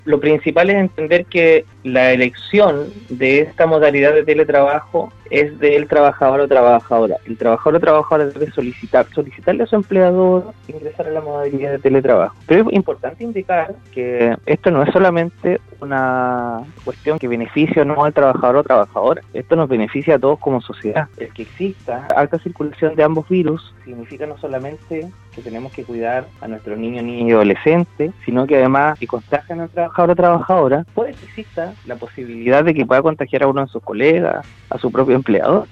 Lo principal es entender que la elección de esta modalidad de teletrabajo es del trabajador o trabajadora. El trabajador o trabajadora debe solicitarle a su empleador ingresar a la modalidad de teletrabajo. Pero es importante indicar que esto no es solamente una cuestión que beneficia o no al trabajador o trabajadora. Esto nos beneficia a todos como sociedad. El que exista alta circulación de ambos virus significa no solamente que tenemos que cuidar a nuestros niños, niñas y adolescentes, sino que además, si contagian al trabajador o trabajadora, puede que exista la posibilidad de que pueda contagiar a uno de sus colegas, a su propio empleador.